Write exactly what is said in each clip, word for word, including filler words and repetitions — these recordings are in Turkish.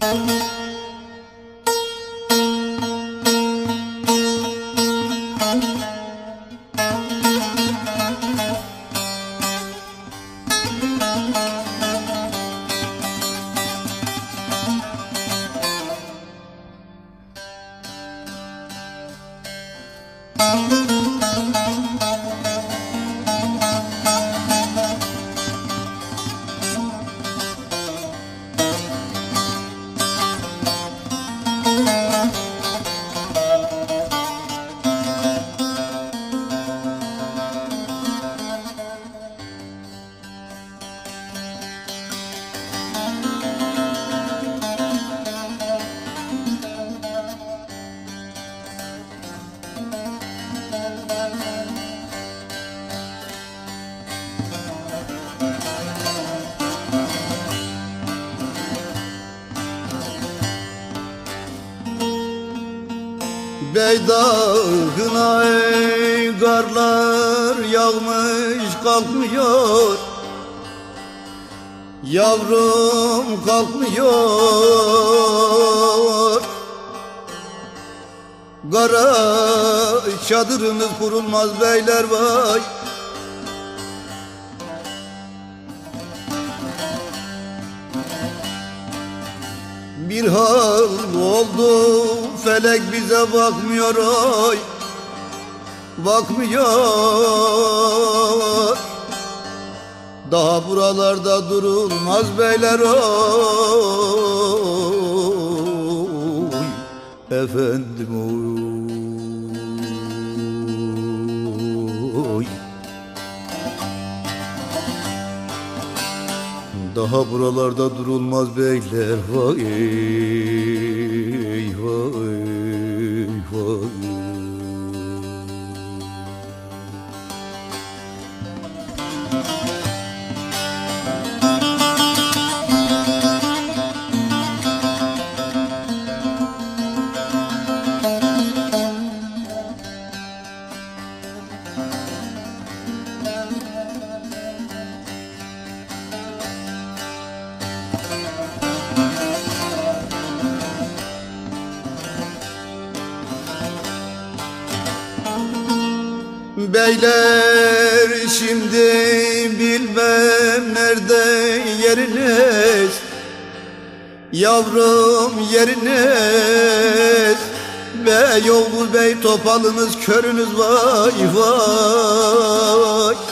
Beydağına ey karlar yağmış kalkmıyor, yavrum kalkmıyor. Kara çadırınız kurulmaz beyler vay. Bir hal oldu felek bize bakmıyor oy, bakmıyor. Daha buralarda durulmaz beyler oy, efendim oy. Daha buralarda durulmaz beyler vay vay vay. Beyler şimdi bilmem nerede yeriniz, yavrum yeriniz. Beyoğlu bey topalınız körünüz vay vay.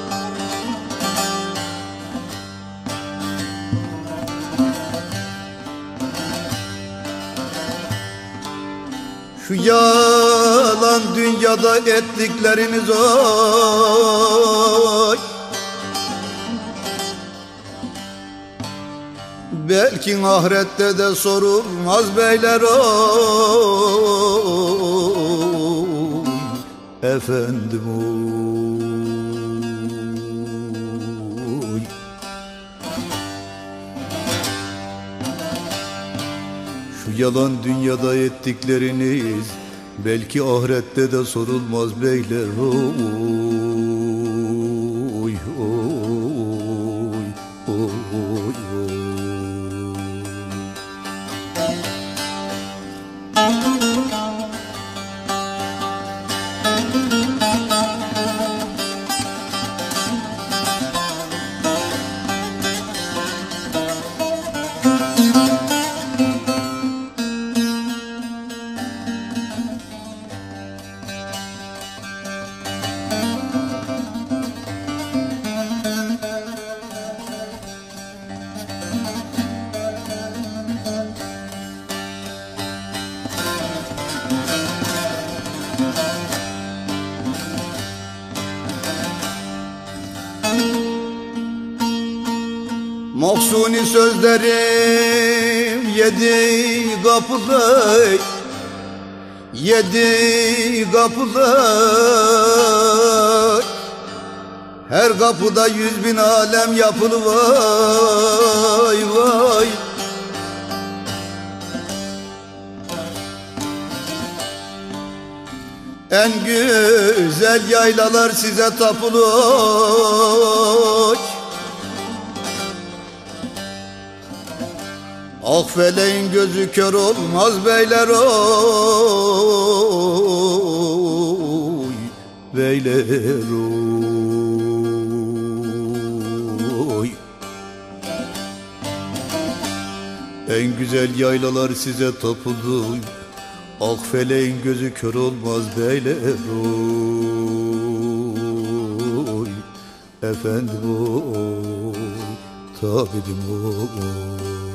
Şu yalan dünyada ettikleriniz oy, belki ahirette de sorulmaz beyler oy, efendim oy. Şu yalan dünyada ettikleriniz belki ahirette de sorulmaz beyler oy oy oy oy oy. Mahsuni sözlerim yedi kapılı, yedi kapılı. Her kapıda yüz bin alem yapılı vay vay. En güzel yaylalar size tapılı. Ak feleğin gözü kör olmaz beyler oy, beyler oy. En güzel yaylalar size tapıldı, ak feleğin gözü kör olmaz beyler oy, efendim oy, tabidim oy.